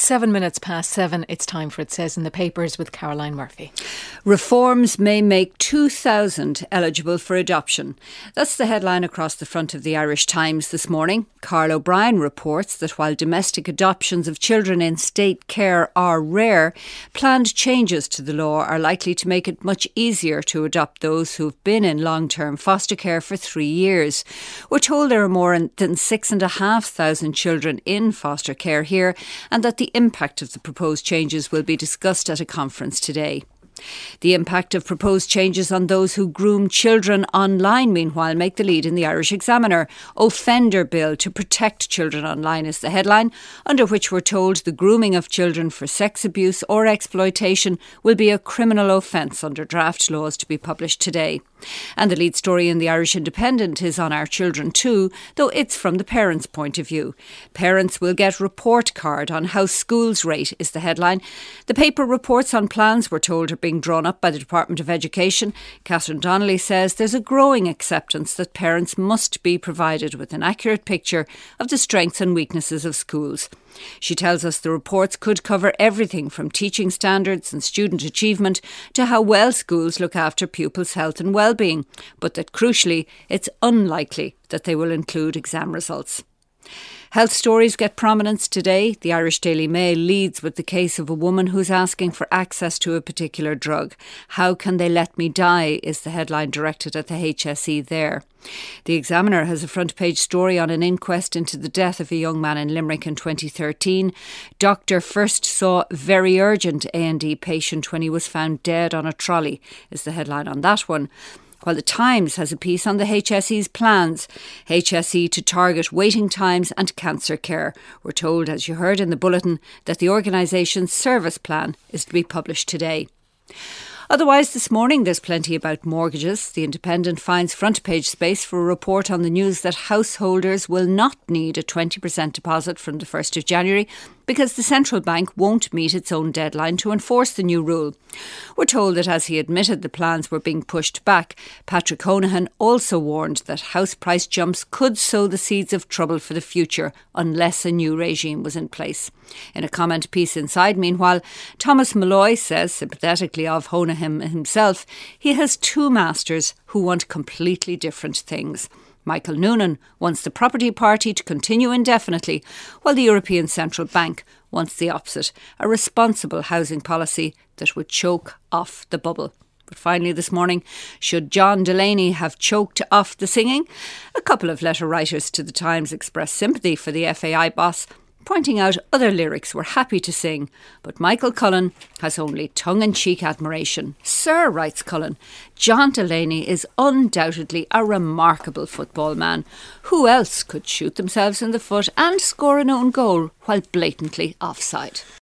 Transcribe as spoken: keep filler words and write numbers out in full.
Seven minutes past seven, it's time for It Says in the Papers with Caroline Murphy. Reforms may make two thousand eligible for adoption. That's the headline across the front of the Irish Times this morning. Carl O'Brien reports that while domestic adoptions of children in state care are rare, planned changes to the law are likely to make it much easier to adopt those who've been in long-term foster care for three years. We're told there are more than six and a half thousand children in foster care here, and that the impact of the proposed changes will be discussed at a conference today. The impact of proposed changes on those who groom children online, meanwhile, make the lead in the Irish Examiner. Offender Bill to Protect Children Online is the headline, under which we're told the grooming of children for sex abuse or exploitation will be a criminal offence under draft laws to be published today. And the lead story in the Irish Independent is on our children too, though it's from the parents' point of view. Parents will get report card on how schools rate is the headline. The paper reports on plans we're told are being drawn up by the Department of Education. Catherine Donnelly says there's a growing acceptance that parents must be provided with an accurate picture of the strengths and weaknesses of schools. She tells us the reports could cover everything from teaching standards and student achievement to how well schools look after pupils' health and well-being, but that crucially it's unlikely that they will include exam results. Health stories get prominence today. The Irish Daily Mail leads with the case of a woman who's asking for access to a particular drug. How can they let me die is the headline directed at the H S E there. The Examiner has a front page story on an inquest into the death of a young man in Limerick in twenty thirteen. Doctor first saw very urgent A and E patient when he was found dead on a trolley is the headline on that one. While the Times has a piece on the H S E's plans, H S E to target waiting times and cancer care. We're told, as you heard in the bulletin, that the organisation's service plan is to be published today. Otherwise, this morning there's plenty about mortgages. The Independent finds front page space for a report on the news that householders will not need a twenty percent deposit from the first of January because the central bank won't meet its own deadline to enforce the new rule. We're told that as he admitted the plans were being pushed back, Patrick Honohan also warned that house price jumps could sow the seeds of trouble for the future unless a new regime was in place. In a comment piece inside, meanwhile, Thomas Malloy says, sympathetically of Honohan himself, he has two masters who want completely different things. Michael Noonan wants the property party to continue indefinitely, while the European Central Bank wants the opposite, a responsible housing policy that would choke off the bubble. But finally this morning, should John Delaney have choked off the singing? A couple of letter writers to the Times expressed sympathy for the F A I boss, pointing out other lyrics were happy to sing, but Michael Cullen has only tongue-in-cheek admiration. Sir, writes Cullen, John Delaney is undoubtedly a remarkable football man. Who else could shoot themselves in the foot and score an own goal while blatantly offside?